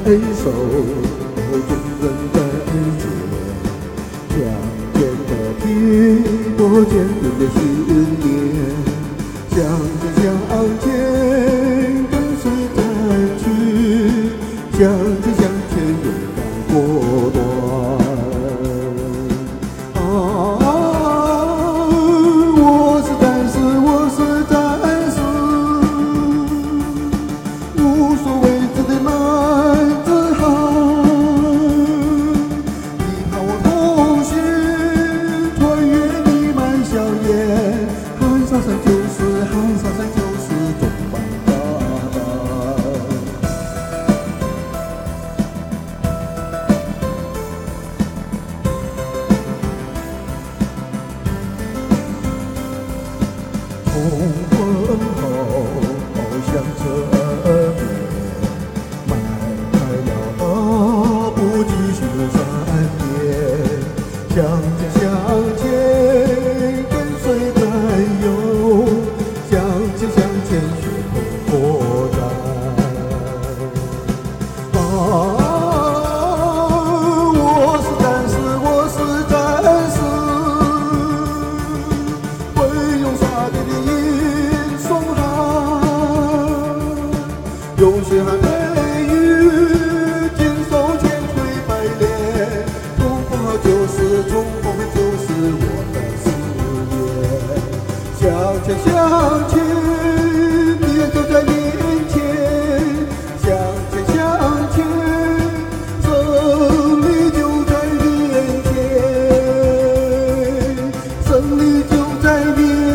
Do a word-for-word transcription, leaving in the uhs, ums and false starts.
手，众人的街，向前的拼搏，坚定的信念，向前向前，跟随战去，向前向前，勇敢果断。啊，我是战士，我是战士，无所谓自己满自豪。你盼我同行，穿越弥漫硝烟，喊杀声就是，喊杀声就是中邦大道。从婚后向侧面迈开了步，继续三年，向前向前，跟随战友，向前向前，血口破绽。啊，我是战士，我是战士，挥勇杀敌的英雄汉，用血汗培育，坚守千锤百炼，冲锋就是冲锋就是我的事业，向前向前，敌人就在面前，向前向前，胜利就在面前，胜利就在面前。